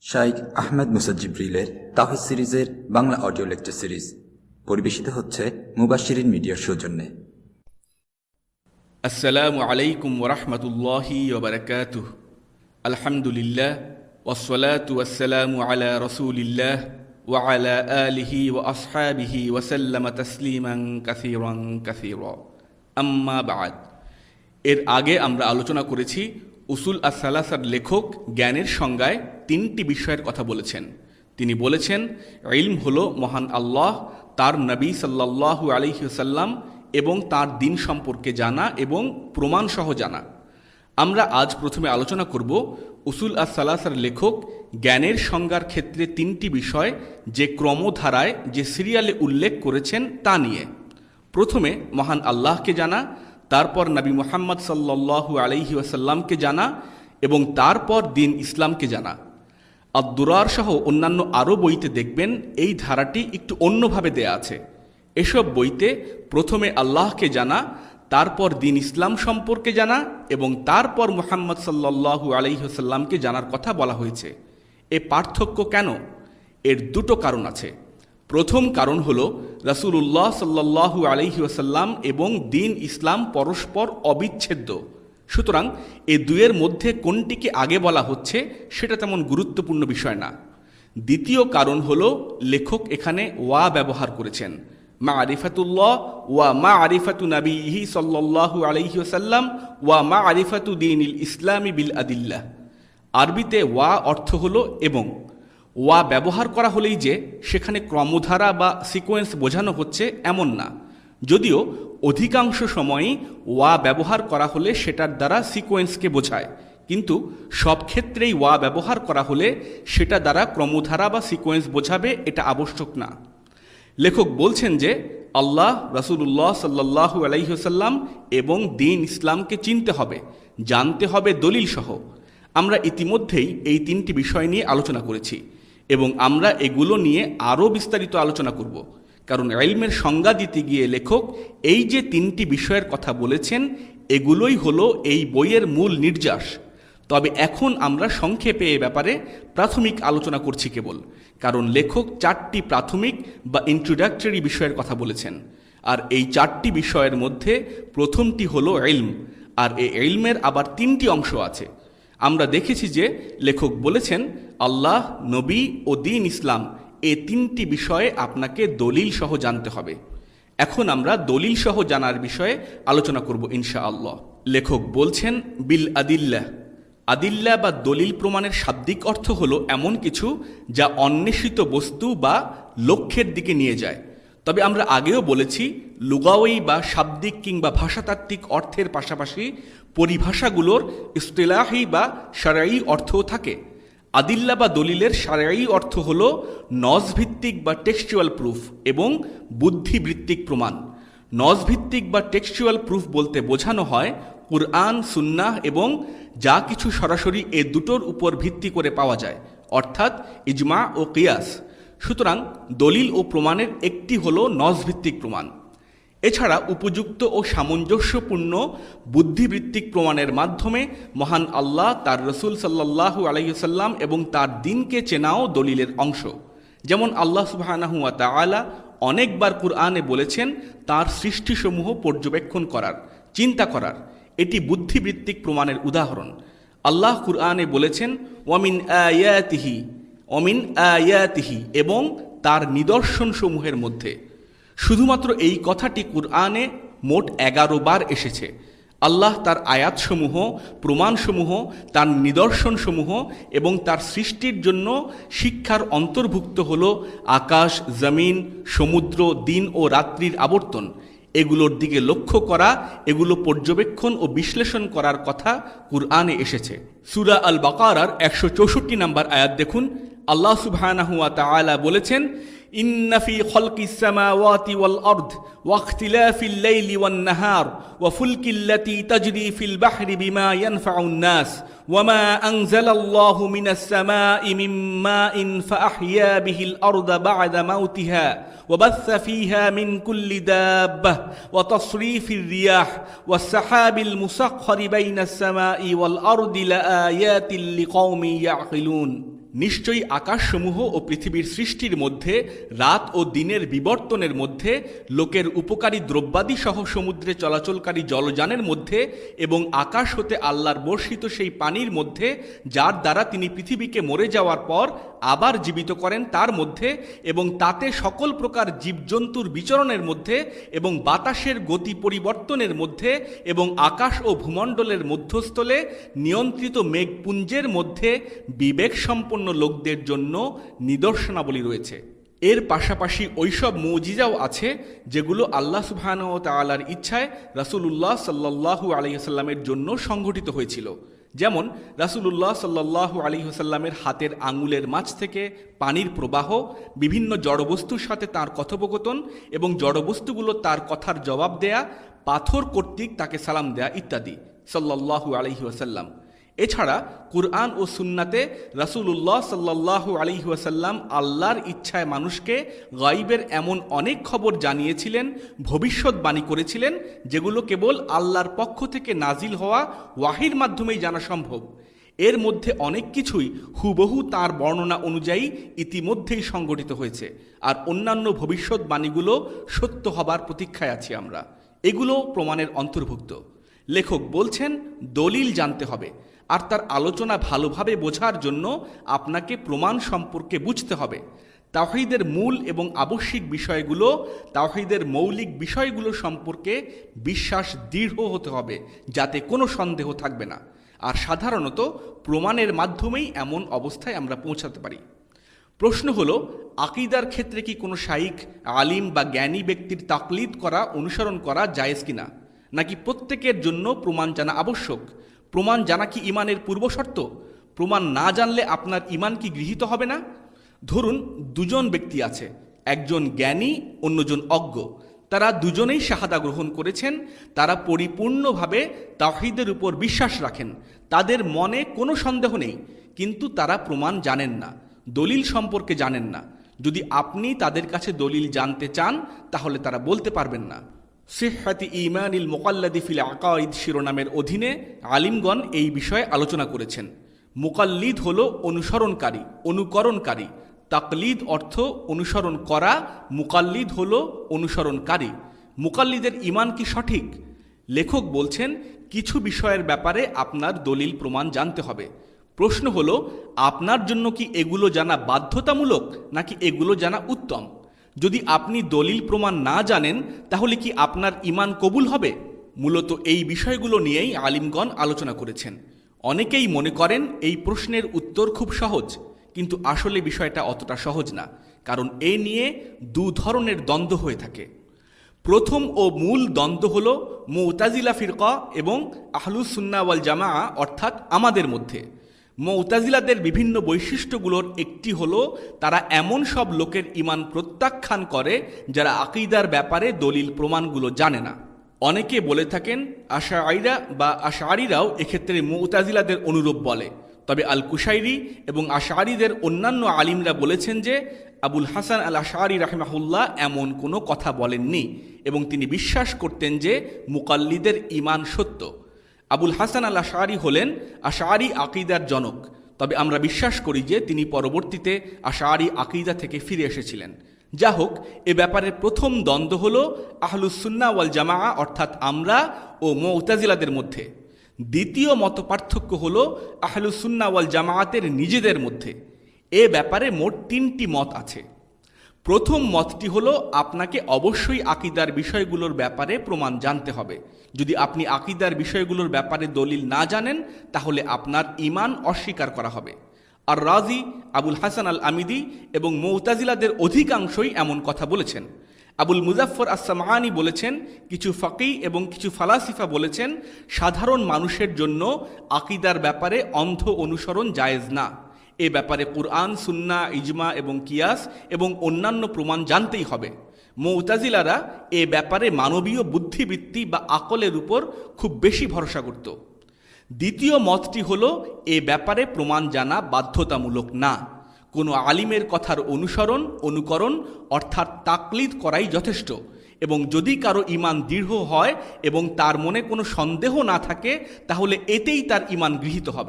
শাইখ আহমেদ মুসা জিবরিলের তাওহীদ সিরিজের Bangla audio lecture series পরিবেশিত হচ্ছে মুবাশশিরিন মিডিয়ার সৌজন্যে। আসসালামু আলাইকুম ওরহমতুল্লাহি ওবরাকাতুহ। আলহামদুলিল্লাহ ওয়াসসালাতু ওয়াসসালামু আলা রাসূলিল্লাহ ওয়া আলা আলিহি ওয়া আসহাবিহি ওয়া সাল্লামা তাসলিমান কাসীরান কাসীরা। আম্মা বা'দ। এর আগে আমরা আলোচনা করেছি উসুল আস-সালাসার লেখক জ্ঞানের সংজ্ঞায় তিনটি বিষয়ের কথা বলেছেন। তিনি বলেছেন, ইলম হলো মহান আল্লাহ, তার নবী সাল্লাল্লাহু আলাইহি ওয়াসাল্লাম এবং তার দিন সম্পর্কে জানা এবং প্রমাণসহ জানা। আমরা আজ প্রথমে আলোচনা করব উসুল আস-সালাসার লেখক জ্ঞানের সংজ্ঞার ক্ষেত্রে তিনটি বিষয় যে ক্রমধারায় যে সিরিয়ালে উল্লেখ করেছেন তা নিয়ে। প্রথমে মহান আল্লাহকে জানা, তারপর নবী মুহাম্মদ সাল্লাল্লাহু আলাইহি ওয়াসাল্লামকে জানা এবং তারপর দিন ইসলামকে জানা। আদ-দুরার সহ অন্যান্য আরও বইতে দেখবেন এই ধারাটি একটু অন্যভাবে দেয়া আছে। এসব বইতে প্রথমে আল্লাহকে জানা, তারপর দিন ইসলাম সম্পর্কে জানা এবং তারপর মুহাম্মদ সাল্লাল্লাহু আলাইহি ওয়াসাল্লামকে জানার কথা বলা হয়েছে। এ পার্থক্য কেন? এর দুটো কারণ আছে। প্রথম কারণ হলো রাসূলুল্লাহ সাল্লাল্লাহু আলাইহি ওয়াসাল্লাম এবং দিন ইসলাম পরস্পর অবিচ্ছেদ্য। সুতরাং এ দুয়ের মধ্যে কোনটিকে আগে বলা হচ্ছে সেটা তেমন গুরুত্বপূর্ণ বিষয় না। দ্বিতীয় কারণ হলো লেখক এখানে ওয়া ব্যবহার করেছেন, মা'রিফাতুল্লাহ ওয়া মা'রিফাতু নবিহি সাল্লাল্লাহু আলাইহি ওয়াসাল্লাম ওয়া মা'রিফাতু দীনিল ইসলামি বিল আদিল্লাহ। আরবিতে ওয়া অর্থ হলো এবং। ওয়া ব্যবহার করা হলেই যে সেখানে ক্রমধারা বা সিকোয়েন্স বোঝানো হচ্ছে এমন না, যদিও অধিকাংশ সময়ই ওয়া ব্যবহার করা হলে সেটার দ্বারা সিকোয়েন্সকে বোঝায়, কিন্তু সব ক্ষেত্রেই ওয়া ব্যবহার করা হলে সেটা দ্বারা ক্রমধারা বা সিকোয়েন্স বোঝাবে এটা আবশ্যক না। লেখক বলছেন যে আল্লাহ, রাসূলুল্লাহ সাল্লাল্লাহু আলাইহি ওয়াসাল্লাম এবং দিন ইসলামকে চিনতে হবে, জানতে হবে দলিল সহ। আমরা ইতিমধ্যেই এই তিনটি বিষয় নিয়ে আলোচনা করেছি এবং আমরা এগুলো নিয়ে আরও বিস্তারিত আলোচনা করব, কারণ ইলমের সংজ্ঞা দিতে গিয়ে লেখক এই যে তিনটি বিষয়ের কথা বলেছেন এগুলোই হলো এই বইয়ের মূল নির্যাস। তবে এখন আমরা সংক্ষেপে এ ব্যাপারে প্রাথমিক আলোচনা করছি কেবল, কারণ লেখক চারটি প্রাথমিক বা ইন্ট্রোডাক্টরি বিষয়ের কথা বলেছেন। আর এই চারটি বিষয়ের মধ্যে প্রথমটি হলো ইলম, আর এই ইলমের আবার তিনটি অংশ আছে। আমরা দেখেছি যে লেখক বলেছেন আল্লাহ, নবী ও দিন ইসলাম এ তিনটি বিষয়ে আপনাকে দলিল সহ জানতে হবে। এখন আমরা দলিল সহ জানার বিষয়ে আলোচনা করব ইনশাআল্লাহ। লেখক বলছেন বিল আদিল্লাহ। আদিল্লা বা দলিল প্রমাণের শাব্দিক অর্থ হলো এমন কিছু যা অন্বেষিত বস্তু বা লক্ষ্যের দিকে নিয়ে যায়। তবে আমরা আগেও বলেছি লুগাওয়ী বা শাব্দিক কিংবা ভাষাতাত্ত্বিক অর্থের পাশাপাশি পরিভাষাগুলোর ইসতিলাহি বা শারঈ অর্থও থাকে। আদিল্লা বা দলিলের শারঈ অর্থ হল নজভিত্তিক বা টেক্সচুয়াল প্রুফ এবং বুদ্ধিবৃত্তিক প্রমাণ। নজভিত্তিক বা টেক্সচুয়াল প্রুফ বলতে বোঝানো হয় কুরআন, সুন্নাহ এবং যা কিছু সরাসরি এ দুটোর উপর ভিত্তি করে পাওয়া যায়, অর্থাৎ ইজমা ও কিয়াস। সুতরাং দলিল ও প্রমাণের একটি হলো নজভিত্তিক প্রমাণ। এছাড়া উপযুক্ত ও সামঞ্জস্যপূর্ণ বুদ্ধিবৃত্তিক প্রমাণের মাধ্যমে মহান আল্লাহ, তার রসুল সাল্লাল্লাহু আলাইহি ওয়াসাল্লাম এবং তার দিনকে চেনাও দলিলের অংশ। যেমন আল্লাহ সুবহানাহু ওয়া তাআলা অনেকবার কুরআনে বলেছেন তার সৃষ্টিসমূহ পর্যবেক্ষণ করার, চিন্তা করার। এটি বুদ্ধিবৃত্তিক প্রমাণের উদাহরণ। আল্লাহ কুরআনে বলেছেন ওয়ামিন আয়াতিহি এবং তার নিদর্শনসমূহের মধ্যে। শুধুমাত্র এই কথাটি কুরআনে মোট 11 বার এসেছে। আল্লাহ তার আয়াতসমূহ, প্রমাণসমূহ, তার নিদর্শনসমূহ এবং তার সৃষ্টির জন্য শিক্ষার অন্তর্ভুক্ত হল আকাশ, জমিন, সমুদ্র, দিন ও রাত্রির আবর্তন। এগুলোর দিকে লক্ষ্য করা, এগুলো পর্যবেক্ষণ ও বিশ্লেষণ করার কথা কুরআনে এসেছে। সূরা আল বাকারার 164 নম্বর আয়াত দেখুন। আল্লাহ সুবহানাহু ওয়া তাআলা বলেছেন ইন্না ফি খালকিস সামাওয়াতি ওয়াল আরদ ওয়া ইখতিলাফিল লাইলি ওয়ান নাহার ওয়া ফুলকিল্লাতী তাজরি ফিল বাহরি বিমা ইয়ানফাউন নাস ওয়া মা আনজালাল্লাহু মিনাস সামাই মিন মাইন ফাআহইয়া বিহিল আরদা বা'দা মাউতিহা ওয়া বাসসা ফীহা মিন কুল্লি দাব্বাহ ওয়া তাসরিফির রিয়াহ ওয়াস সাহাবিল মুসাখখারি বাইনাস সামাই ওয়াল আরদি লাআয়াতিল লিকাওমিন ইয়াকিলুন। নিশ্চয়ই আকাশসমূহ ও পৃথিবীর সৃষ্টির মধ্যে রাত ও দিনের বিবর্তনের মধ্যে লোকের উপকারী দ্রব্যাদি সহ সমুদ্রে চলাচলকারী জলযানের মধ্যে এবং আকাশ হতে আল্লাহর বর্ষিত সেই পানির মধ্যে যার দ্বারা তিনি পৃথিবীকে মরে যাওয়ার পর আবার জীবিত করেন তার মধ্যে এবং তাতে সকল প্রকার জীবজন্তুর বিচরণের মধ্যে এবং বাতাসের গতি পরিবর্তনের মধ্যে এবং আকাশ ও ভূমণ্ডলের মধ্যস্থলে নিয়ন্ত্রিত মেঘপুঞ্জের মধ্যে বিবেক সম্পন্ন লোকদের জন্য নিদর্শনাবলী রয়েছে। এর পাশাপাশি ওইসব মুজিজাও আছে যেগুলো আল্লাহ সুবহানাহু ওয়া তাআলার ইচ্ছায় রাসূলুল্লাহ সাল্লাল্লাহু আলাইহি ওয়াসাল্লামের জন্য সংঘটিত হয়েছিল। যেমন রাসূলুল্লাহ সাল্লাল্লাহু আলাইহি ওয়াসাল্লামের হাতের আঙুলের মাঝ থেকে পানির প্রবাহ, বিভিন্ন জড়বস্তুর সাথে তার কথোপকথন এবং জড়বস্তুগুলো তার কথার জবাব দেয়া, পাথর কর্তৃক তাকে সালাম দেয়া ইত্যাদি সাল্লাল্লাহু আলাইহি ওয়াসাল্লাম। এছাড়া কুরআন ও সুন্নাতে রাসূলুল্লাহ সাল্লাল্লাহু আলাইহি ওয়াসাল্লাম আল্লাহর ইচ্ছায় মানুষকে গায়বের এমন অনেক খবর জানিয়েছিলেন, ভবিষ্যৎবাণী করেছিলেন, যেগুলো কেবল আল্লাহর পক্ষ থেকে নাজিল হওয়া ওয়াহির মাধ্যমেই জানা সম্ভব। এর মধ্যে অনেক কিছুই হুবহু তার বর্ণনা অনুযায়ী ইতিমধ্যেই সংঘটিত হয়েছে, আর অন্যান্য ভবিষ্যৎবাণীগুলো সত্য হবার প্রতীক্ষায় আছি আমরা। এগুলো প্রমাণের অন্তর্ভুক্ত। লেখক বলছেন, দলিল জানতে হবে, আর তার আলোচনা ভালোভাবে বোঝার জন্য আপনাকে প্রমাণ সম্পর্কে বুঝতে হবে। তাওহীদের মূল এবং আবশ্যিক বিষয়গুলো, তাওহীদের মৌলিক বিষয়গুলো সম্পর্কে বিশ্বাস দৃঢ় হতে হবে, যাতে কোনো সন্দেহ থাকবে না। আর সাধারণত প্রমাণের মাধ্যমেই এমন অবস্থায় আমরা পৌঁছাতে পারি। প্রশ্ন হলো, আকীদার ক্ষেত্রে কি কোনো শাইখ, আলিম বা জ্ঞানী ব্যক্তির তাকলিদ করা, অনুসরণ করা জায়েজ কিনা, নাকি প্রত্যেকের জন্য প্রমাণ জানা আবশ্যক? প্রমাণ জানা কি ইমানের পূর্বশর্ত? প্রমাণ না জানলে আপনার ইমান কি গৃহীত হবে না? ধরুন দুজন ব্যক্তি আছে, একজন জ্ঞানী, অন্যজন অজ্ঞ। তারা দুজনেই শাহাদা গ্রহণ করেছেন, তারা পরিপূর্ণভাবে তাওহীদের উপর বিশ্বাস রাখেন, তাদের মনে কোনো সন্দেহ নেই, কিন্তু তারা প্রমাণ জানেন না, দলিল সম্পর্কে জানেন না। যদি আপনি তাদের কাছে দলিল জানতে চান, তাহলে তারা বলতে পারবেন না। সিহহাতি ঈমানিল মুকাল্লাদি ফিল আকাইদ শিরোনামের অধীনে আলিমগণ এই বিষয়ে আলোচনা করেছেন। মুকাল্লিদ হলো অনুসরণকারী, অনুকরণকারী। তাকলিদ অর্থ অনুসরণ করা, মুকাল্লিদ হলো অনুসরণকারী। মুকাল্লিদের ঈমান কি সঠিক? লেখক বলছেন, কিছু বিষয়ের ব্যাপারে আপনার দলিল প্রমাণ জানতে হবে। প্রশ্ন হলো, আপনার জন্য কি এগুলো জানা বাধ্যতামূলক, নাকি এগুলো জানা উত্তম? যদি আপনি দলিল প্রমাণ না জানেন, তাহলে কি আপনার ঈমান কবুল হবে? মূলত এই বিষয়গুলো নিয়েই আলিমগণ আলোচনা করেছেন। অনেকেই মনে করেন এই প্রশ্নের উত্তর খুব সহজ, কিন্তু আসলে বিষয়টা অতটা সহজ না, কারণ এ নিয়ে দু ধরনের দ্বন্দ্ব হয়ে থাকে। প্রথম ও মূল দ্বন্দ্ব হল মুতাজিলা ফিরকা এবং আহলুস সুন্নাহ ওয়াল জামাআহ, অর্থাৎ আমাদের মধ্যে। মুতাজিলাদের বিভিন্ন বৈশিষ্ট্যগুলোর একটি হলো তারা এমন সব লোকের ঈমান প্রত্যাখ্যান করে যারা আকীদার ব্যাপারে দলিল প্রমাণগুলো জানে না। অনেকে বলে থাকেন আশআরীরা বা আশআরীরাও এক্ষেত্রে মুতাজিলাদের অনুরূপ বলে। তবে আল কুশাইরি এবং আশআরীদের অন্যান্য আলিমরা বলেছেন যে আবুল হাসান আল আশআরী রাহিমাহুল্লাহ এমন কোনো কথা বলেননি, এবং তিনি বিশ্বাস করতেন যে মুকাল্লিদের ঈমান সত্য। আবুল হাসান আল আশআরী হলেন আশআরী আকীদার জনক, তবে আমরা বিশ্বাস করি যে তিনি পরবর্তীতে আশআরী আকীদা থেকে ফিরে এসেছিলেন। যা হোক, এ ব্যাপারে প্রথম দ্বন্দ্ব হল আহলুস সুন্নাহ ওয়াল জামাআহ অর্থাৎ আমরা ও মুতাজিলাদের মধ্যে। দ্বিতীয় মত পার্থক্য হল আহলুস সুন্নাহ ওয়াল জামাআতের নিজেদের মধ্যে। এ ব্যাপারে মোট তিনটি মত আছে। প্রথম মতটি হলো আপনাকে অবশ্যই আকীদার বিষয়গুলোর ব্যাপারে প্রমাণ জানতে হবে। যদি আপনি আকীদার বিষয়গুলোর ব্যাপারে দলিল না জানেন, তাহলে আপনার ঈমান অস্বীকার করা হবে। আর রাজি, আবুল হাসান আল আমিদি এবং মুতাজিলাদের অধিকাংশই এমন কথা বলেছেন। আবুল মুজাফফর আস-সামআনী বলেছেন, কিছু ফাকিহ এবং কিছু ফালাসিফা বলেছেন, সাধারণ মানুষের জন্য আকীদার ব্যাপারে অন্ধ অনুসরণ জায়েজ না। এ ব্যাপারে কুরআন, সুন্নাহ, ইজমা এবং কিয়াস এবং অন্যান্য প্রমাণ জানতেই হবে। মুতাজিলারা এ ব্যাপারে মানবীয় বুদ্ধিবৃত্তি বা আকলের উপর খুব বেশি ভরসা করত। দ্বিতীয় মতটি হলো এ ব্যাপারে প্রমাণ জানা বাধ্যতামূলক না। কোনো আলিমের কথার অনুসরণ, অনুকরণ অর্থাৎ তাকলিদ করাই যথেষ্ট, এবং যদি কারো ঈমান দৃঢ় হয় এবং তার মনে কোনো সন্দেহ না থাকে, তাহলে এতেই তার ঈমান গৃহীত হবে।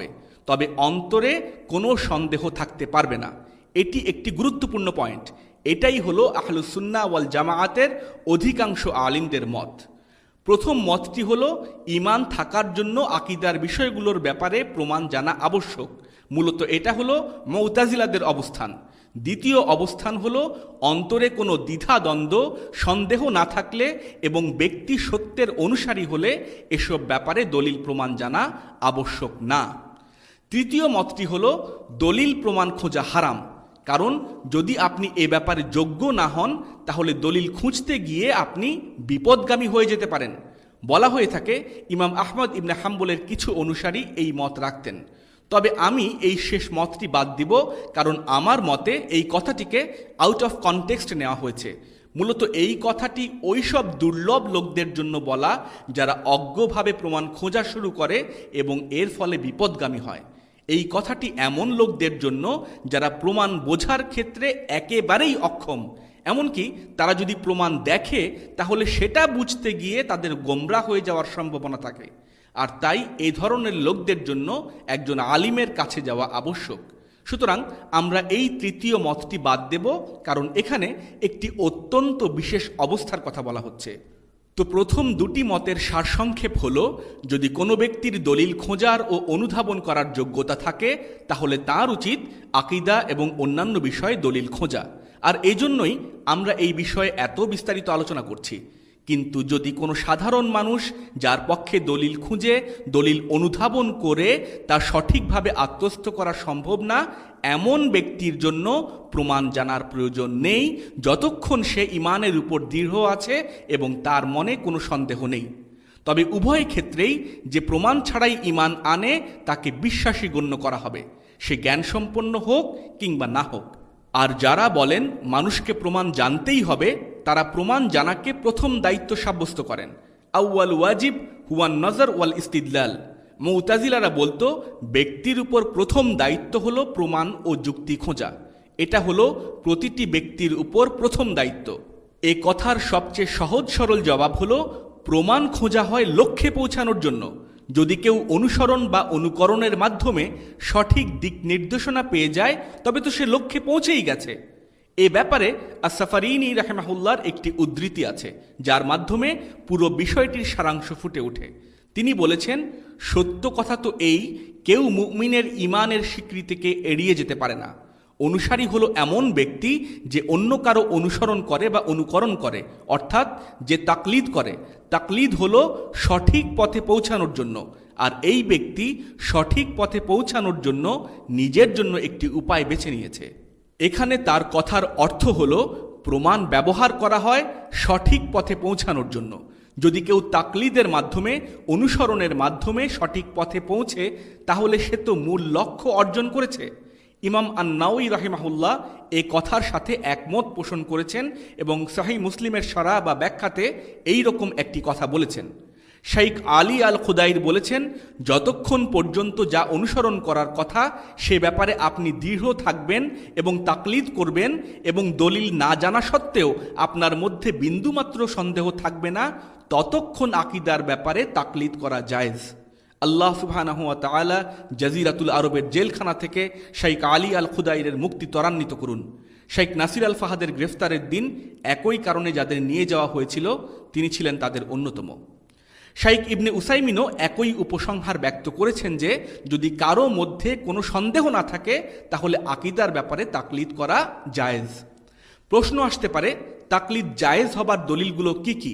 তবে অন্তরে কোনো সন্দেহ থাকতে পারবে না। এটি একটি গুরুত্বপূর্ণ পয়েন্ট। এটাই হলো আহলুস সুন্নাহ ওয়াল জামাআতের অধিকাংশ আলিমদের মত। প্রথম মতটি হলো ঈমান থাকার জন্য আকীদার বিষয়গুলোর ব্যাপারে প্রমাণ জানা আবশ্যক। মূলত এটা হলো মুতাজিলাদের অবস্থান। দ্বিতীয় অবস্থান হলো অন্তরে কোনো দ্বিধাদ্বন্দ্ব সন্দেহ না থাকলে এবং ব্যক্তি সত্যের অনুসারী হলে এসব ব্যাপারে দলিল প্রমাণ জানা আবশ্যক না। তৃতীয় মতটি হলো দলিল প্রমাণ খোঁজা হারাম, কারণ যদি আপনি এ ব্যাপারে যোগ্য না হন তাহলে দলিল খুঁজতে গিয়ে আপনি বিপদগামী হয়ে যেতে পারেন। বলা হয়ে থাকে ইমাম আহমদ ইবনে হাম্বলের কিছু অনুসারী এই মত রাখতেন, তবে আমি এই শেষ মতটি বাদ দিব, কারণ আমার মতে এই কথাটিকে আউট অফ কনটেক্সট নেওয়া হয়েছে। মূলত এই কথাটি ওই সব দুর্লভ লোকদের জন্য বলা যারা অজ্ঞভাবে প্রমাণ খোঁজা শুরু করে এবং এর ফলে বিপদগামী হয়। এই কথাটি এমন লোকদের জন্য যারা প্রমাণ বোঝার ক্ষেত্রে একেবারেই অক্ষম, এমনকি তারা যদি প্রমাণ দেখে তাহলে সেটা বুঝতে গিয়ে তাদের গোমরা হয়ে যাওয়ার সম্ভাবনা থাকে। আর তাই এই ধরনের লোকদের জন্য একজন আলিমের কাছে যাওয়া আবশ্যক। সুতরাং আমরা এই তৃতীয় মতটি বাদ দেব, কারণ এখানে একটি অত্যন্ত বিশেষ অবস্থার কথা বলা হচ্ছে। তো প্রথম দুটি মতের সারসংক্ষেপ হলো, যদি কোনো ব্যক্তির দলিল খোঁজার ও অনুধাবন করার যোগ্যতা থাকে তাহলে তার উচিত আকীদা এবং অন্যান্য বিষয়ে দলিল খোঁজা, আর এজন্যই আমরা এই বিষয়ে এত বিস্তারিত আলোচনা করছি। কিন্তু যদি কোনো সাধারণ মানুষ যার পক্ষে দলিল খুঁজে দলিল অনুধাবন করে তা সঠিকভাবে আত্মস্থ করা সম্ভব না, এমন ব্যক্তির জন্য প্রমাণ জানার প্রয়োজন নেই যতক্ষণ সে ঈমানের উপর দৃঢ় আছে এবং তার মনে কোনো সন্দেহ নেই। তবে উভয় ক্ষেত্রেই যে প্রমাণ ছাড়াই ঈমান আনে তাকে বিশ্বাসী গণ্য করা হবে, সে জ্ঞানসম্পন্ন হোক কিংবা না হোক। আর যারা বলেন মানুষকে প্রমাণ জানতেই হবে, তারা প্রমাণ জানাকে প্রথম দায়িত্ব সাব্যস্ত করেন। আউয়াল ওয়াজিব হুয়ান নজর ওয়াল ইস্তিদলাল। মুতাজিলারা বলতো ব্যক্তির উপর প্রথম দায়িত্ব হলো প্রমাণ ও যুক্তি খোঁজা। এটা হলো প্রতিটি ব্যক্তির উপর প্রথম দায়িত্ব। এ কথার সবচেয়ে সহজ সরল জবাব হলো প্রমাণ খোঁজা হয় লক্ষ্যে পৌঁছানোর জন্য। যদি কেউ অনুসরণ বা অনুকরণের মাধ্যমে সঠিক দিক নির্দেশনা পেয়ে যায় তবে তো সে লক্ষ্যে পৌঁছেই গেছে। এ ব্যাপারে আস-সাফারিনী রাহিমাহুল্লাহর একটি উদ্ধৃতি আছে, যার মাধ্যমে পুরো বিষয়টির সারাংশ ফুটে ওঠে। তিনি বলেছেন, সত্য কথা তো এই, কেউ মুমিনের ঈমানের স্বীকৃতিকে এড়িয়ে যেতে পারে না। অনুসারী হলো এমন ব্যক্তি যে অন্য কারো অনুসরণ করে বা অনুকরণ করে, অর্থাৎ যে তাকলিদ করে। তাকলিদ হলো সঠিক পথে পৌঁছানোর জন্য, আর এই ব্যক্তি সঠিক পথে পৌঁছানোর জন্য নিজের জন্য একটি উপায় বেছে নিয়েছে। এখানে তার কথার অর্থ হলো প্রমাণ ব্যবহার করা হয় সঠিক পথে পৌঁছানোর জন্য। যদি কেউ তাকলিদের মাধ্যমে অনুসরণের মাধ্যমে সঠিক পথে পৌঁছে তাহলে সে তো মূল লক্ষ্য অর্জন করেছে। ইমাম আন-নাওয়ী রাহিমাহুল্লাহ এই কথার সাথে একমত পোষণ করেছেন এবং সহিহ মুসলিমের শরহ বা ব্যাখ্যাতে এই রকম একটি কথা বলেছেন। শাইখ আলী আল খুদাইর বলেছেন, যতক্ষণ পর্যন্ত যা অনুসরণ করার কথা সে ব্যাপারে আপনি দৃঢ় থাকবেন এবং তাকলিদ করবেন এবং দলিল না জানা সত্ত্বেও আপনার মধ্যে বিন্দুমাত্র সন্দেহ থাকবে না, ততক্ষণ আকীদার ব্যাপারে তাকলিদ করা জায়েজ। আল্লাহ সুবহানাহু ওয়া তাআলা জাজিরাতুল আরবের জেলখানা থেকে শাইখ আলী আল খুদাইরের মুক্তি ত্বরান্বিত করুন। শাইখ নাসির আল ফাহাদের গ্রেফতারের দিন একই কারণে যাদের নিয়ে যাওয়া হয়েছিল তিনি ছিলেন তাদের অন্যতম। শাইখ ইবনে উসাইমিনও একই উপসংহার ব্যক্ত করেছেন যে যদি কারো মধ্যে কোনো সন্দেহ না থাকে তাহলে আকীদার ব্যাপারে তাকলিদ করা জায়েজ। প্রশ্ন আসতে পারে, তাকলিদ জায়েজ হবার দলিলগুলো কি কি?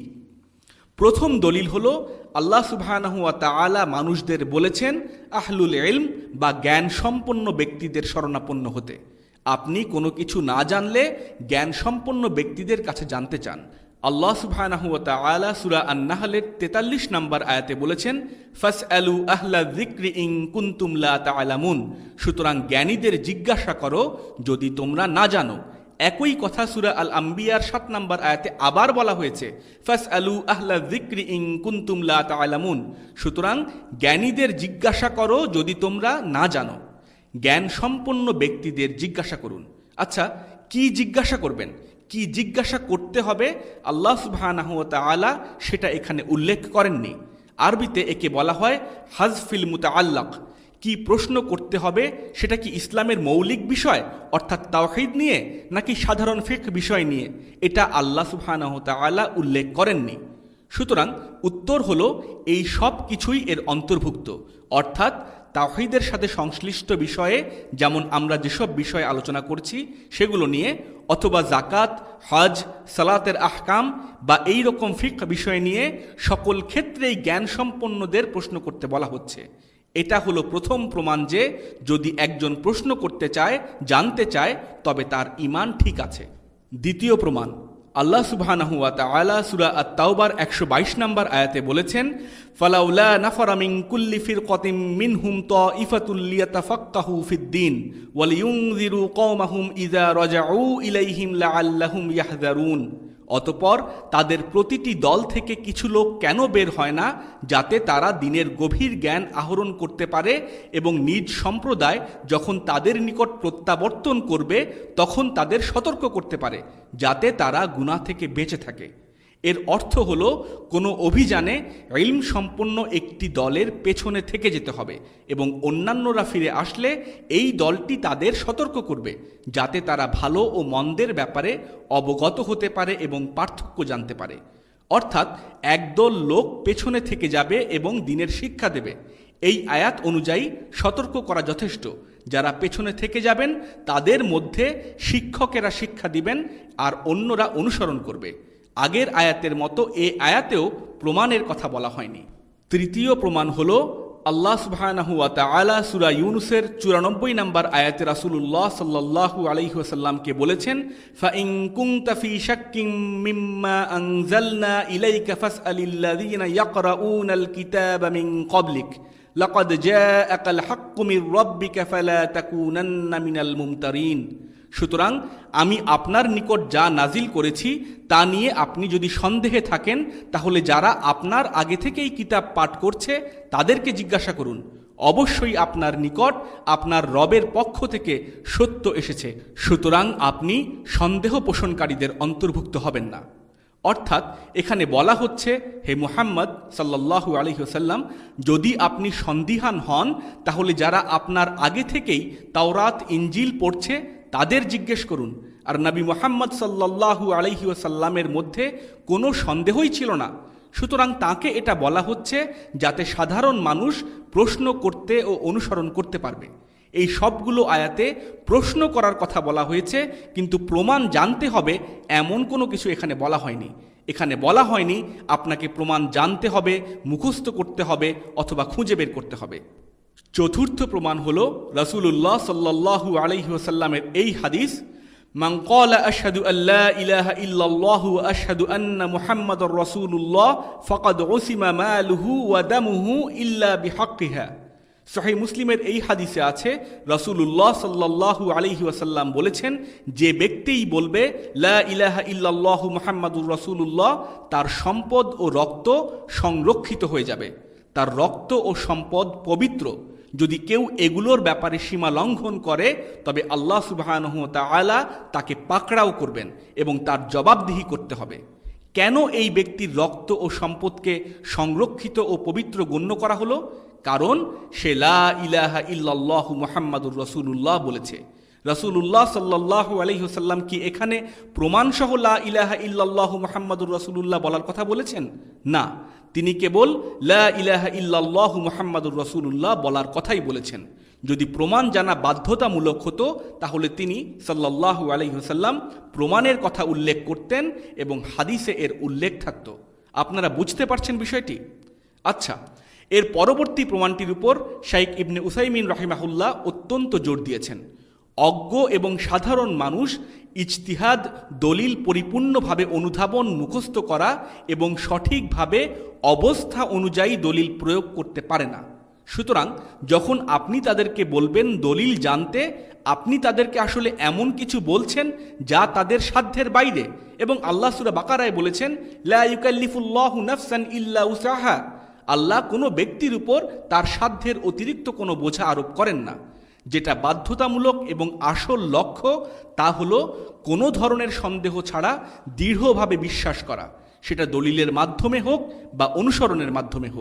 প্রথম দলিল হলো আল্লাহ সুবহানাহু ওয়া তাআলা মানুষদের বলেছেন আহলুল ইলম বা জ্ঞান সম্পন্ন ব্যক্তিদের শরণাপন্ন হতে। আপনি কোনো কিছু না জানলে জ্ঞান সম্পন্ন ব্যক্তিদের কাছে জানতে চান। আল্লাহ সুবহানাহু ওয়া তাআলা সূরা আন-নাহলের 43 নম্বর আয়াতে বলেছেন, ফাসআলু আহলা যিকরি ইন কুনতুম লা তা'লামুন। সুতরাং জ্ঞানীদের জিজ্ঞাসা করো যদি তোমরা না জানো। একই কথা সূরা আল আম্বিয়ার 7 নম্বর আয়াতে আবার বলা হয়েছে, ফাসআলু আহলা যিকরি ইন কুনতুম লা তা'লামুন। সুতরাং জ্ঞানীদের জিজ্ঞাসা করো যদি তোমরা না জানো। জ্ঞান সম্পন্ন ব্যক্তিদের জিজ্ঞাসা করুন। আচ্ছা, কি জিজ্ঞাসা করবেন, কি জিজ্ঞাসা করতে হবে আল্লাহ সুবহানাহু ওয়া তাআলা সেটা এখানে উল্লেখ করেননি। আরবিতে একে বলা হয় হাযফিল মুতাআল্লাক। কি প্রশ্ন করতে হবে সেটা কি ইসলামের মৌলিক বিষয় অর্থাৎ তাওহীদ নিয়ে নাকি সাধারণ ফিকহ বিষয় নিয়ে, এটা আল্লাহ সুবহানাহু ওয়া তাআলা উল্লেখ করেননি। সুতরাং উত্তর হলো এই সব কিছুই এর অন্তর্ভুক্ত, অর্থাৎ তাওহীদের সাথে সংশ্লিষ্ট বিষয়ে যেমন আমরা যেসব বিষয়ে আলোচনা করছি সেগুলো নিয়ে, অথবা যাকাত, হজ, সালাতের আহকাম বা এই রকম ফিকহ বিষয় নিয়ে সকল ক্ষেত্রেই জ্ঞান সম্পন্নদের প্রশ্ন করতে বলা হচ্ছে। এটা হলো প্রথম প্রমাণ যে যদি একজন প্রশ্ন করতে চায়, জানতে চায়, তবে তার ঈমান ঠিক আছে। দ্বিতীয় প্রমাণ, আল্লাহ সুবহানাহু ওয়া তাআলা সূরা আত-তাওবার 122 নম্বর আয়াতে বলেছেন, ফালাউলা নাফারা মিন কুল্লি ফিরকাতিন মিনহুম তাইফাতুল লিয়াতাফাক্কাহু ফিদ-দীন ওয়া লিয়ুনযিরু কওমাহুম ইযা রাজাউ ইলাইহিম লাআল্লাহুম ইয়াহযারুন। অতঃপর তাদের প্রতিটি দল থেকে কিছু লোক কেন বের হয় না, যাতে তারা দ্বীনের গভীর জ্ঞান আহরণ করতে পারে এবং নিজ সম্প্রদায় যখন তাদের নিকট প্রত্যাবর্তন করবে তখন তাদের সতর্ক করতে পারে, যাতে তারা গুনাহ থেকে বেঁচে থাকে। এর অর্থ হলো কোনো অভিযানে ইলম সম্পন্ন একটি দলের পেছনে থেকে যেতে হবে এবং অন্যান্যরা ফিরে আসলে এই দলটি তাদের সতর্ক করবে, যাতে তারা ভালো ও মন্দের ব্যাপারে অবগত হতে পারে এবং পার্থক্য জানতে পারে। অর্থাৎ একদল লোক পেছনে থেকে যাবে এবং দ্বীনের শিক্ষা দেবে। এই আয়াত অনুযায়ী সতর্ক করা যথেষ্ট। যারা পেছনে থেকে যাবেন তাদের মধ্যে শিক্ষকেরা শিক্ষা দিবেন আর অন্যরা অনুসরণ করবে। আগের আয়াতের মতো এ আয়াতেও প্রমাণের কথা বলা হয়নি। তৃতীয় প্রমাণ হলো আল্লাহ সুবহানাহু ওয়া তাআলা সূরা ইউনূসের 94 নম্বর আয়াতে রাসূলুল্লাহ সাল্লাল্লাহু আলাইহি ওয়াসাল্লামকে বলেছেন, ফাইন কুনতা ফি শাক্কিন মিম্মা আনজালনা ইলাইকা ফাসআলিল্লাযীনা ইয়াকরাউনাল কিতাবা মিন ক্বাবলিক লাকাদ জাআকাল হাক্কু মির রাব্বিকা ফালা তাকুনান্না মিনাল মুমতারিন। সুতরাং আমি আপনার নিকট যা নাজিল করেছি তা নিয়ে আপনি যদি সন্দেহে থাকেন, তাহলে যারা আপনার আগে থেকেই কিতাব পাঠ করছে তাদেরকে জিজ্ঞাসা করুন। অবশ্যই আপনার নিকট আপনার রবের পক্ষ থেকে সত্য এসেছে, সুতরাং আপনি সন্দেহ পোষণকারীদের অন্তর্ভুক্ত হবেন না। অর্থাৎ এখানে বলা হচ্ছে, হে মুহাম্মদ সাল্লাল্লাহু আলাইহি ওয়াসাল্লাম, যদি আপনি সন্দিহান হন তাহলে যারা আপনার আগে থেকেই তাওরাত ইনজিল পড়ছে তাদের জিজ্ঞেস করুন। আর নবী মুহাম্মদ সাল্লাল্লাহু আলাইহি ওয়াসাল্লামের মধ্যে কোনো সন্দেহই ছিল না। সুতরাং তাকে এটা বলা হচ্ছে যাতে সাধারণ মানুষ প্রশ্ন করতে ও অনুসরণ করতে পারবে। এই সবগুলো আয়াতে প্রশ্ন করার কথা বলা হয়েছে, কিন্তু প্রমাণ জানতে হবে এমন কোনো কিছু এখানে বলা হয়নি। এখানে বলা হয়নি আপনাকে প্রমাণ জানতে হবে, মুখস্থ করতে হবে অথবা খুঁজে বের করতে হবে। চতুর্থ প্রমাণ হলো রাসূলুল্লাহ সাল্লাল্লাহু আলাইহি ওয়াসাল্লামের এই হাদিস, মান ক্বালা আশহাদু আল্লা ইলাহা ইল্লাল্লাহু ওয়া আশহাদু আন্না মুহাম্মাদুর রাসূলুল্লাহ ফাকাদ উসিমা মালুহু ওয়া দামুহু ইল্লা বিহাক্কিহা। সহিহ মুসলিমের এই হাদিসে আছে, রাসূলুল্লাহ সাল্লাল্লাহু আলাইহি ওয়াসাল্লাম বলেছেন, যে ব্যক্তিই বলবে লা ইলাহা ইল্লাল্লাহু মুহাম্মাদুর রাসূলুল্লাহ, তার সম্পদ ও রক্ত সংরক্ষিত হয়ে যাবে, তার রক্ত ও সম্পদ পবিত্র। যদি কেউ এগুলোর ব্যাপারে সীমা লঙ্ঘন করে তবে আল্লাহ সুবহানাহু ওয়া তাআলা তাকে পাকড়াও করবেন এবং তার জবাবদিহি করতে হবে। কেন এই ব্যক্তির রক্ত ও সম্পদকে সংরক্ষিত ও পবিত্র গণ্য করা হলো? কারণ সে লা ইলাহা ইল্লাল্লাহু মুহাম্মাদুর রাসূলুল্লাহ বলেছে। রাসূলুল্লাহ সাল্লাল্লাহু আলাইহি ওয়াসাল্লাম কি এখানে প্রমাণসহ লা ইলাহা ইল্লাল্লাহু মুহাম্মাদুর রাসূলুল্লাহ বলার কথা বলেছেন? না, তিনি কেবল লা ইলাহা ইল্লাল্লাহু মুহাম্মাদুর রাসূলুল্লাহ বলার কথাই বলেছেন। যদি প্রমাণ জানা বাধ্যতামূলক হতো তাহলে তিনি সাল্লাল্লাহু আলাইহি ওয়াসাল্লাম প্রমাণের কথা উল্লেখ করতেন এবং হাদিসে এর উল্লেখ থাকত। আপনারা বুঝতে পারছেন বিষয়টি? আচ্ছা, এর পরবর্তী প্রমাণটির উপর শাইখ ইবনে উসাইমিন রাহিমাহুল্লাহ অত্যন্ত জোর দিয়েছেন। অজ্ঞ এবং সাধারণ মানুষ ইজতিহাদ, দলিল পরিপূর্ণভাবে অনুধাবন, মুখস্থ করা এবং সঠিকভাবে অবস্থা অনুযায়ী দলিল প্রয়োগ করতে পারে না। সুতরাং যখন আপনি তাদেরকে বলবেন দলিল জানতে, আপনি তাদেরকে আসলে এমন কিছু বলছেন যা তাদের সাধ্যের বাইরে। এবং আল্লাহ সূরা বাকারায় বলেছেন, লা ইউকাল্লিফুল্লাহু নাফসান ইল্লা উসাহা। আল্লাহ কোনো ব্যক্তির উপর তার সাধ্যের অতিরিক্ত কোনো বোঝা আরোপ করেন না। যেটা বাধ্যতামূলক এবং আসল লক্ষ্য তা হলো কোনো ধরনের সন্দেহ ছাড়া দৃঢ়ভাবে বিশ্বাস করা, সেটা দলিলের মাধ্যমে হোক বা অনুসরণের মাধ্যমে হোক।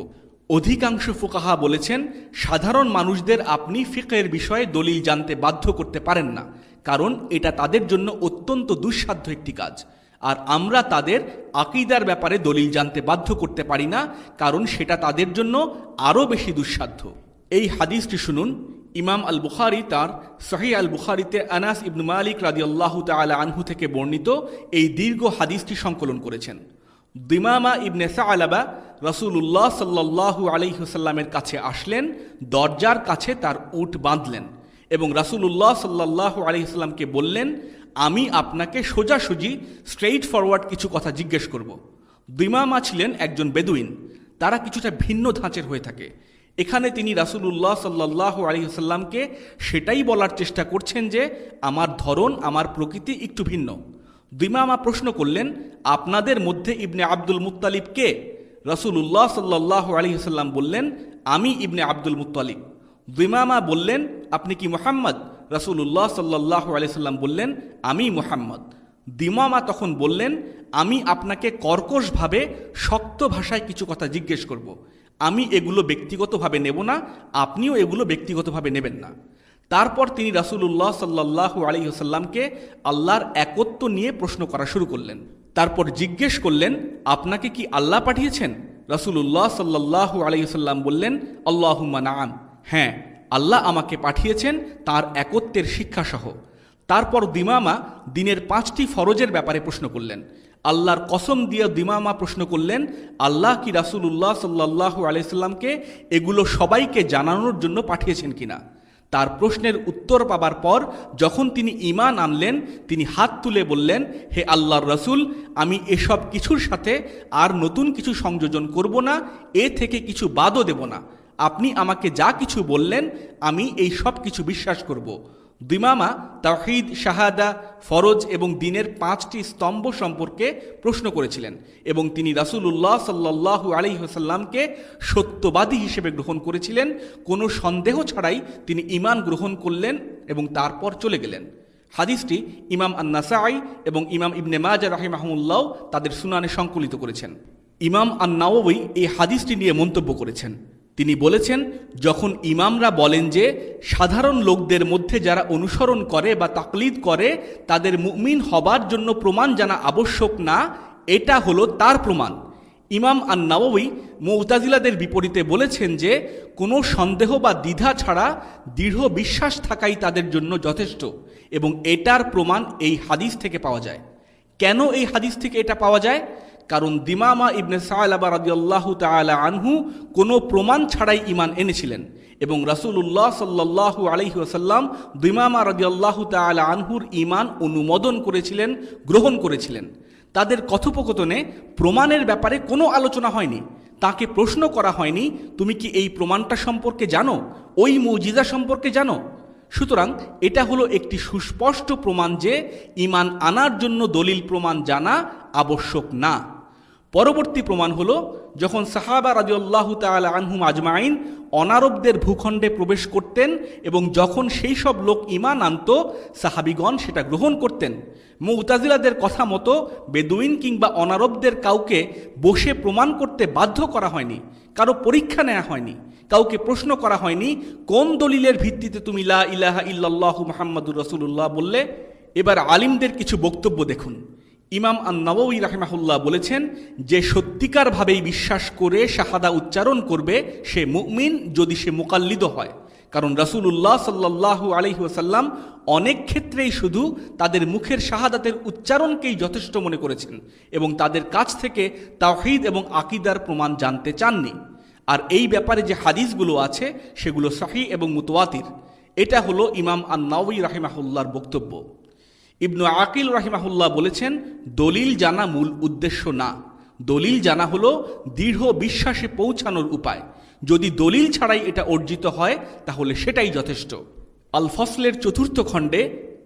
অধিকাংশ ফুকাহা বলেছেন সাধারণ মানুষদের আপনি ফিকহের বিষয়ে দলিল জানতে বাধ্য করতে পারেন না, কারণ এটা তাদের জন্য অত্যন্ত দুঃসাধ্য একটি কাজ। আর আমরা তাদের আকীদার ব্যাপারে দলিল জানতে বাধ্য করতে পারি না, কারণ সেটা তাদের জন্য আরও বেশি দুঃসাধ্য। এই হাদিসটি শুনুন। ইমাম আল বুখারী তার সহিহ আল বুখারীতে আনাস ইবনু মালিক রাদিয়াল্লাহু তাআলা আনহু থেকে বর্ণিত এই দীর্ঘ হাদিসটি সংকলন করেছেন। দিমামা ইবনে সাআলাবা রাসূলুল্লাহ সাল্লাল্লাহু আলাইহি ওয়াসাল্লামের কাছে আসলেন, দরজার কাছে তার উট বাঁধলেন এবং রাসূলুল্লাহ সাল্লাল্লাহু আলাইহি ওয়াসাল্লামকে বললেন, আমি আপনাকে সোজাসুজি স্ট্রেইট ফরওয়ার্ড কিছু কথা জিজ্ঞেস করব। দিমামা ছিলেন একজন বেদুইন, তারা কিছুটা ভিন্ন ধাঁচের হয়ে থাকে। এখানে তিনি রাসূলুল্লাহ সাল্লাল্লাহু আলাইহি ওয়াসাল্লামকে সেটাই বলার চেষ্টা করছেন যে আমার ধরন, আমার প্রকৃতি একটু ভিন্ন। দিমামা প্রশ্ন করলেন, আপনাদের মধ্যে ইবনে আব্দুল মুত্তালিব কে? রাসূলুল্লাহ সাল্লাল্লাহু আলাইহি ওয়াসাল্লাম বললেন, আমি ইবনে আব্দুল মুত্তালিব। দিমামা বললেন, আপনি কি মুহাম্মদ? রাসূলুল্লাহ সাল্লাল্লাহু আলাইহি ওয়াসাল্লাম বললেন, আমি মুহাম্মদ। দিমামা তখন বললেন, আমি আপনাকে কর্কশভাবে শক্ত ভাষায় কিছু কথা জিজ্ঞেস করব। আমি এগুলো ব্যক্তিগতভাবে নেব না, আপনিও এগুলো ব্যক্তিগতভাবে নেবেন না। তারপর তিনি রাসূলুল্লাহ সাল্লাল্লাহু আলাইহি ওয়াসাল্লামকে আল্লাহর একত্ব নিয়ে প্রশ্ন করা শুরু করলেন। তারপর জিজ্ঞেস করলেন, আপনাকে কি আল্লাহ পাঠিয়েছেন? রাসূলুল্লাহ সাল্লাল্লাহু আলাইহি ওয়াসাল্লাম বললেন, আল্লাহুম্মা নাআম, হ্যাঁ, আল্লাহ আমাকে পাঠিয়েছেন তার একত্বের শিক্ষাসহ। তারপর দিমামা দিনের 5টি ফরজের ব্যাপারে প্রশ্ন করলেন। আল্লাহর কসম দিয়ে দিমামা প্রশ্ন করলেন, আল্লাহ কি রাসূলুল্লাহ সাল্লাল্লাহু আলাইহি ওয়াসাল্লামকে এগুলো সবাইকে জানানোর জন্য পাঠিয়েছেন কিনা? তার প্রশ্নের উত্তর পাবার পর যখন তিনি ঈমান আনলেন, তিনি হাত তুলে বললেন, হে আল্লাহর রাসূল, আমি এসব কিছুর সাথে আর নতুন কিছু সংযোজন করব না, এ থেকে কিছু বাদও দেব না। আপনি আমাকে যা কিছু বললেন আমি এই সব কিছু বিশ্বাস করব। দিমামা তাওহীদ, শাহাদা, ফরজ এবং দ্বীনের 5টি স্তম্ভ সম্পর্কে প্রশ্ন করেছিলেন এবং তিনি রাসূলুল্লাহ সাল্লাল্লাহু আলাইহি ওয়াসাল্লামকে সত্যবাদী হিসেবে গ্রহণ করেছিলেন। কোনো সন্দেহ ছাড়াই তিনি ঈমান গ্রহণ করলেন এবং তারপর চলে গেলেন। হাদিসটি ইমাম আন-নাসাঈ এবং ইমাম ইবনে মাজাহ রাহিমাহুল্লাহ তাদের সুনানে সংকলিত করেছেন। ইমাম আন-নাওয়াবী এই হাদিসটি নিয়ে মন্তব্য করেছেন। তিনি বলেছেন, যখন ইমামরা বলেন যে সাধারণ লোকদের মধ্যে যারা অনুসরণ করে বা তাকলিদ করে তাদের মুমিন হবার জন্য প্রমাণ জানা আবশ্যক না, এটা হলো তার প্রমাণ। ইমাম আন-নাওয়াবী মুতাজিলাদের বিপরীতে বলেছেন যে কোনো সন্দেহ বা দ্বিধা ছাড়া দৃঢ় বিশ্বাস থাকাই তাদের জন্য যথেষ্ট এবং এটার প্রমাণ এই হাদিস থেকে পাওয়া যায়। কেন এই হাদিস থেকে এটা পাওয়া যায়? কারণ দিমামা ইবনে সাআলাবা রাদিয়াল্লাহু তাআলা আনহু কোনো প্রমাণ ছাড়াই ঈমান এনেছিলেন এবং রাসূলুল্লাহ সাল্লাল্লাহু আলাইহি ওয়াসাল্লাম দিমামা রাদিয়াল্লাহু তাআলা আনহুর ঈমান অনুমোদন করেছিলেন, গ্রহণ করেছিলেন। তাদের কথোপকথনে প্রমাণের ব্যাপারে কোনো আলোচনা হয়নি। তাকে প্রশ্ন করা হয়নি, তুমি কি এই প্রমাণটা সম্পর্কে জানো, ওই মুজিজা সম্পর্কে জানো? সুতরাং এটা হলো একটি সুস্পষ্ট প্রমাণ যে ঈমান আনার জন্য দলিল প্রমাণ জানা আবশ্যক না। পরবর্তী প্রমাণ হলো যখন সাহাবা রাদিয়াল্লাহু তাআলা আনহুম আজমাইন অনারবদের ভূখণ্ডে প্রবেশ করতেন এবং যখন সেই সব লোক ঈমান আনত, সাহাবিগণ সেটা গ্রহণ করতেন। মুতাজিলাদের কথা মতো বেদুইন কিংবা অনারবদের কাউকে বসে প্রমাণ করতে বাধ্য করা হয়নি, কারো পরীক্ষা নেওয়া হয়নি, কাউকে প্রশ্ন করা হয়নি কোন দলিলের ভিত্তিতে তুমি লা ইলাহা ইল্লাল্লাহু মুহাম্মাদুর রাসূলুল্লাহ বললে। এবার আলিমদের কিছু বক্তব্য দেখুন। ইমাম আন-নাওয়াবী রাহিমাহুল্লাহ বলেছেন, যে সত্যিকারভাবেই বিশ্বাস করে শাহাদা উচ্চারণ করবে সে মুমিন, যদি সে মুকাল্লিদ হয়। কারণ রাসূলুল্লাহ সাল্লাল্লাহু আলাইহি ওয়াসাল্লাম অনেক ক্ষেত্রেই শুধু তাদের মুখের শাহাদাতের উচ্চারণকেই যথেষ্ট মনে করেছেন এবং তাদের কাছ থেকে তাওহীদ এবং আকীদার প্রমাণ জানতে চাননি। আর এই ব্যাপারে যে হাদিসগুলো আছে সেগুলো সহিহ এবং মুতাওয়াতির। এটা হলো ইমাম আন-নাওয়াবী রাহিমাহুল্লাহর বক্তব্য। ইবনু আকিল রাহিমাহুল্লাহ বলেছেন, দলিল জানা মূল উদ্দেশ্য না, দলিল জানা হলো দৃঢ় বিশ্বাসে পৌঁছানোর উপায়। যদি দলিল ছাড়াই এটা অর্জিত হয় তাহলে সেটাই যথেষ্ট। আল ফসলের 4র্থ খণ্ডে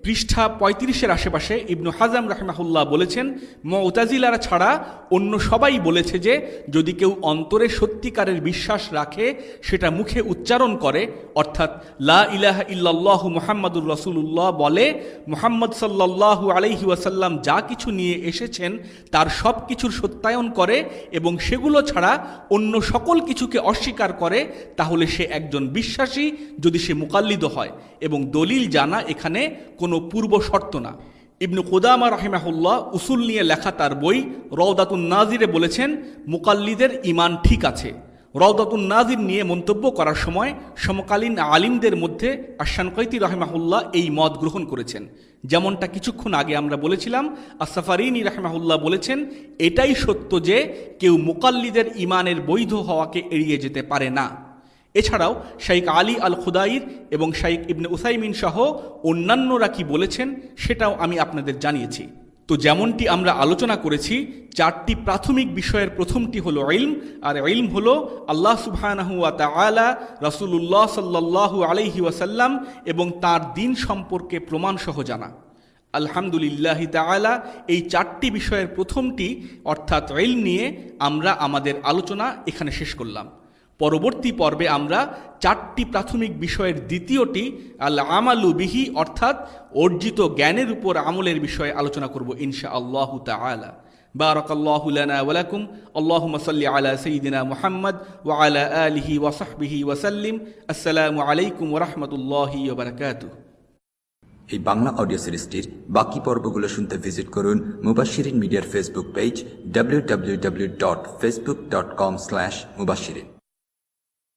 পৃষ্ঠা ৩৫-এর আশেপাশে ইবনু হাজাম রাহিমাহুল্লাহ বলেছেন, মুতাজিলারা ছাড়া অন্য সবাই বলেছে যে যদি কেউ অন্তরে সত্যিকারের বিশ্বাস রাখে, সেটা মুখে উচ্চারণ করে, অর্থাৎ লা ইলাহা ইল্লাল্লাহু মুহাম্মাদুর রাসূলুল্লাহ বলে, মুহাম্মদ সাল্লাল্লাহু আলাইহি ওয়াসাল্লাম যা কিছু নিয়ে এসেছেন তার সব কিছুর সত্যায়ন করে এবং সেগুলো ছাড়া অন্য সকল কিছুকে অস্বীকার করে, তাহলে সে একজন বিশ্বাসী যদি সে মুকাল্লিদ হয়, এবং দলিল জানা এখানে কোনো পূর্ব শর্ত না। ইবনু কুদামা রাহিমাহুল্লাহ উসুল নিয়ে লেখা তার বই রওদাতুন নাজিরে বলেছেন, মুকাল্লিদের ঈমান ঠিক আছে। রওদাতুন নাজির নিয়ে মন্তব্য করার সময় সমকালীন আলিমদের মধ্যে আশ-শানকাইতি রাহিমাহুল্লাহ এই মত গ্রহণ করেছেন। যেমনটা কিছুক্ষণ আগে আমরা বলেছিলাম, আস-সাফারিনি রাহিমাহুল্লাহ বলেছেন, এটাই সত্য যে কেউ মুকাল্লিদের ঈমানের বৈধ হওয়াকে এড়িয়ে যেতে পারে না। এছাড়াও শাইখ আলী আল খুদাইর এবং শাইখ ইবনে উসাইমিন সহ অন্যান্যরা কি বলেছেন সেটাও আমি আপনাদের জানিয়েছি। তো যেমনটি আমরা আলোচনা করেছি, 4টি প্রাথমিক বিষয়ের প্রথমটি হলো ইলম, আর ইলম হলো আল্লাহ সুবহানাহু ওয়া তাআলা, রাসূলুল্লাহ সাল্লাল্লাহু আলাইহি ওয়াসাল্লাম এবং তার দ্বীন সম্পর্কে প্রমাণসহ জানা। আলহামদুলিল্লাহি তাআলা, এই 4টি বিষয়ের প্রথমটি অর্থাৎ ইলম নিয়ে আমরা আমাদের আলোচনা এখানে শেষ করলাম। পরবর্তী পর্বে আমরা 4টি প্রাথমিক বিষয়ের দ্বিতীয়টি আল আমালু বিহি অর্থাৎ অর্জিত জ্ঞানের উপর আমলের বিষয়ে আলোচনা করব ইনশাআল্লাহু তাআলা। বারাকাল্লাহু লানা ওয়া লাকুম। আল্লাহুম্মা সাল্লি আলা সাইয়্যিদিনা মুহাম্মদ ওয়া আলা আলিহি ওয়া সাহবিহি ওয়া সাল্লিম। আসসালামু আলাইকুম ওয়া রাহমাতুল্লাহি ওয়া বারাকাতুহু। এই বাংলা অডিও সিরিজটির বাকি পর্বগুলো শুনতে ভিজিট করুন মুবাশশিরিন মিডিয়ার ফেসবুক পেজ www.facebook.com/mubashirin।